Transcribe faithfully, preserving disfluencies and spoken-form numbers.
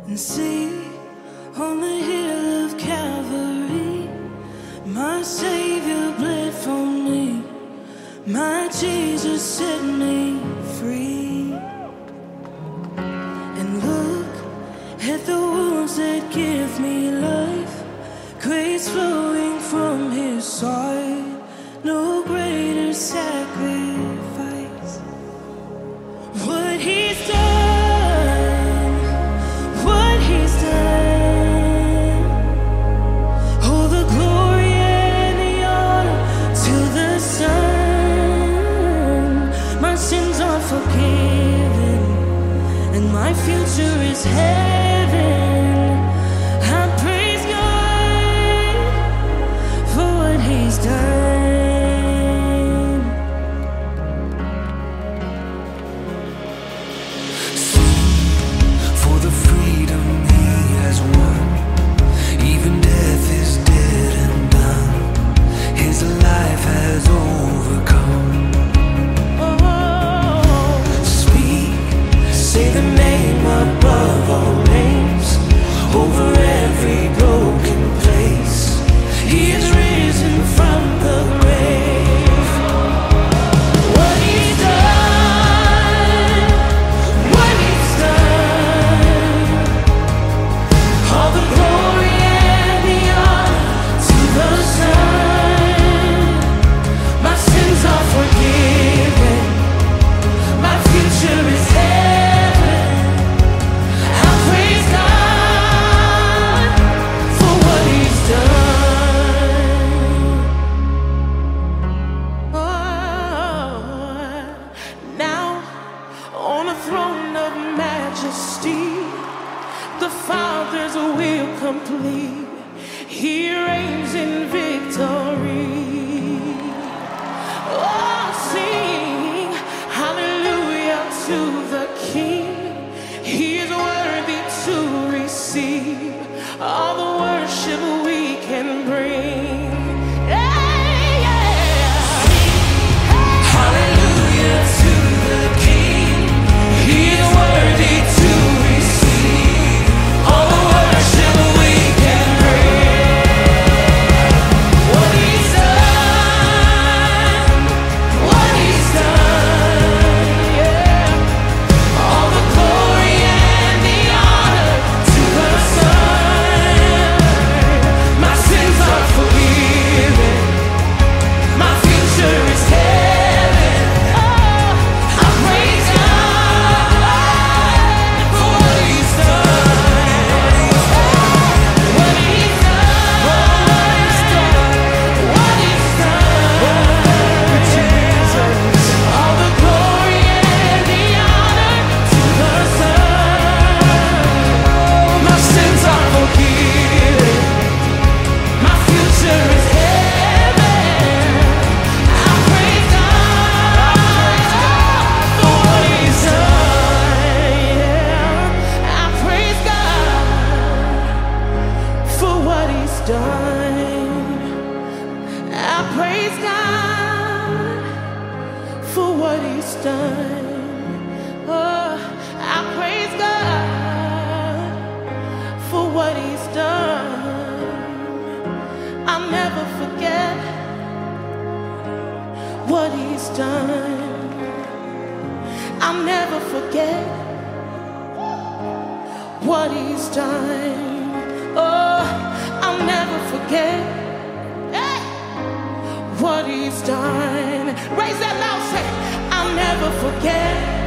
and see on the hill of Calvary, my Savior bled for me, my Jesus set me free. And look at the wounds that give me life, grace flowing from His side, no greater sacrifice. What He's done, what He's done, all the glory and the honor to the Son. My sins are forgiven and my future is heaven. I praise God for what He's done. The Father's will complete, He reigns in victory. Oh, sing hallelujah to the King. He is worthy to receive all the worship we can bring. Yeah, yeah. Hallelujah to the King. He is worthy to done. Oh, I praise God for what He's done. I'll never forget what He's done. I'll never forget what He's done. Oh, I'll never forget hey, what He's done. Raise that loud, say, I'll never forget